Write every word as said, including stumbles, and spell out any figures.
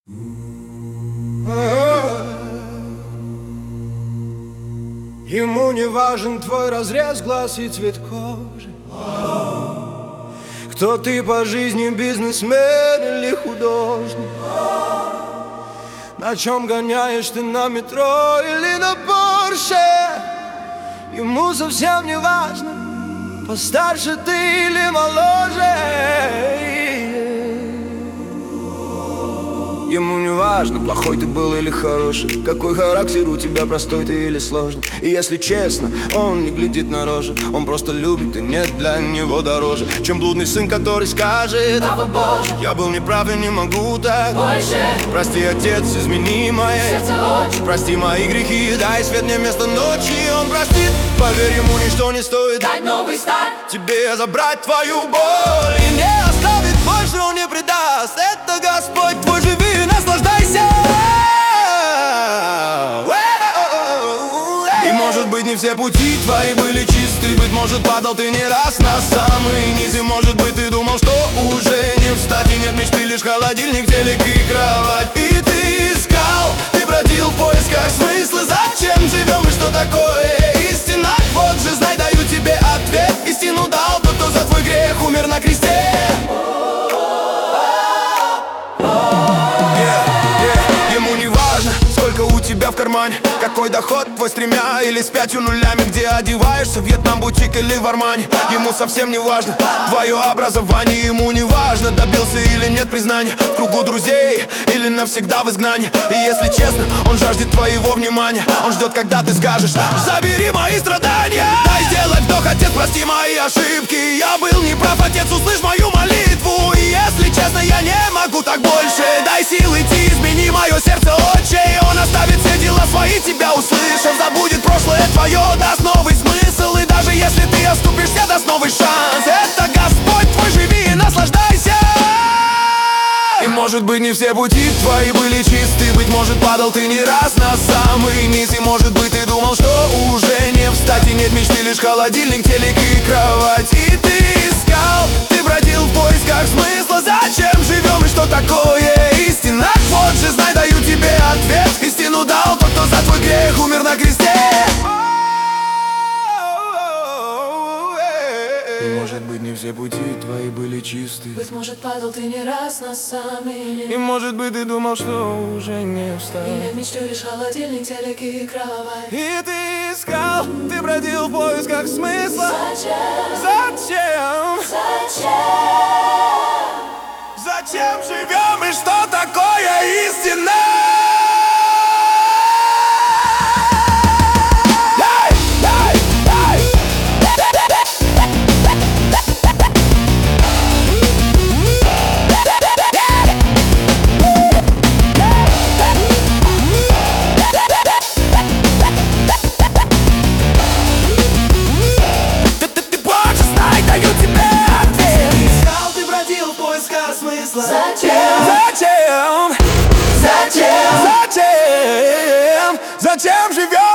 Ему не важен твой разрез глаз и цвет кожи. Кто ты по жизни, бизнесмен или художник? На чем гоняешь ты, на метро или на Порше? Ему совсем не важно, постарше ты или моложе. Ему не важно, плохой ты был или хороший, какой характер у тебя, простой ты или сложный. И если честно, он не глядит на рожи, он просто любит и нет для него дороже, чем блудный сын, который скажет: Папа Боже, я был неправ и не могу так больше. Прости, отец, измени мое сердце очень. Прости мои грехи, дай свет мне вместо ночи. Он простит, поверь, ему ничто не стоит Дать новый старт, тебе забрать твою боль и не оставит больше, он не предаст. Это Господь твой, живи и наслаждайся. И может быть не все пути твои были чисты, быть может падал ты не раз на самый низ, и может быть ты думал, что уже не встать, и нет мечты, лишь холодильник, телек и кровать. И ты искал, ты бродил в поисках смысла, зачем живем и что такое истина. Вот же знай, даю тебе ответ, истину дал тот, кто за твой грех умер на кресте. У тебя в кармане, какой доход твой с тремя или с пятью нулями, где одеваешься, Вьетнам, бутик или в Армани. Ему совсем не важно твое образование, ему не важно, добился или нет признания в кругу друзей или навсегда в изгнании. И если честно, он жаждет твоего внимания, он ждет, когда ты скажешь: забери мои страдания. Дай сделать вдох, отец, прости мои ошибки, я был неправ, отец, услышь мою молитву. И если честно, я не могу так больше, дай сил идти, измени мое сердце, отче. И он оставит все дела свои, тебя услышав, забудет прошлое твое, даст новый смысл. И даже если ты оступишься, даст новый шанс. Это Господь твой, живи и наслаждайся. И может быть не все пути твои были чисты, быть может падал ты не раз на самый низ, и может быть ты думал, что уже не встать, и нет мечты, лишь холодильник, телек и кровать. И ты искал, ты бродил в поисках смысла, зачем живем и что такое истина. Вот же знай, даю тебе ответ, истину дал тот, кто за твой грех умер на кресте. И может быть не все пути твои были чисты, быть может падал ты не раз на самый низ, и может быть ты думал, что уже не встать, и нет мечты, лишь холодильник, телек и кровать. И ты искал, ты бродил в поисках смысла. Зачем? Зачем? Зачем? Зачем живем и что такое истина? Зачем? Зачем? Зачем? Зачем? Зачем живем?